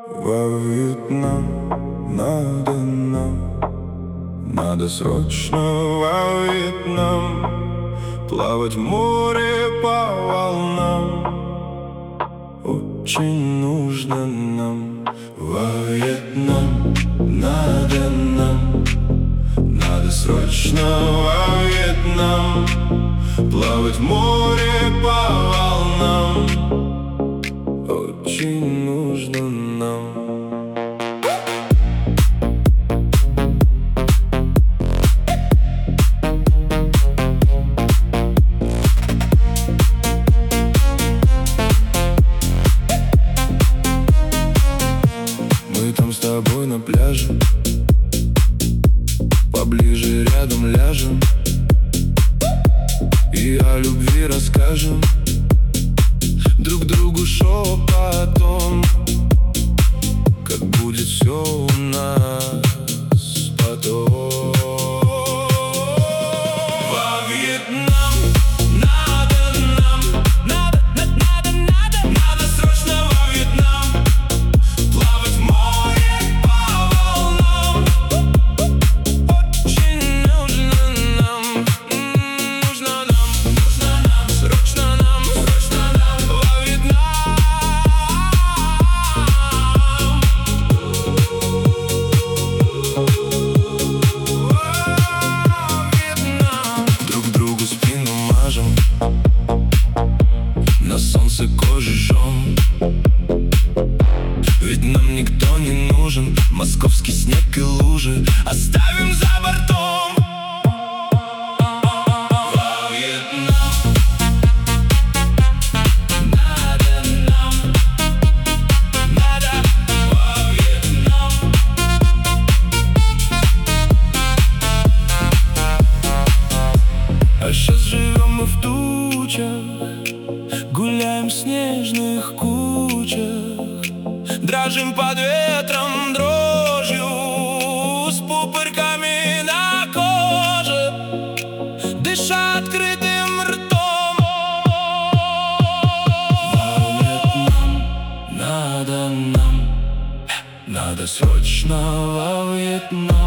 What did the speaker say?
Во Вьетнам, надо срочно во Вьетнам, плавать в море по волнам. Очень нужно нам во Вьетнам, надо срочно во Вьетнам, плавать в море по волнам. Очень нужно нам. Мы там с тобой на пляже, поближе рядом ляжем и о любви расскажем друг другу шепотом, как будет все у нас потом. Во Вьетнам надо нам, надо срочно во Вьетнам, плавать в море по волнам. Очень нужно нам, срочно нам во Вьетнам. Друг другу спину мажем, на солнце кожи жжем, ведь нам никто не нужен. Московский снег и лужи оставим за бортом. Во Вьетнам надо нам, во Вьетнам. А сейчас живем мы в тучах, гуляем в снежных кучах, дрожим под ветром дрожью, с пупырками на коже, дыша открытым ртом. Во Вьетнам надо нам, надо срочно во Вьетнам.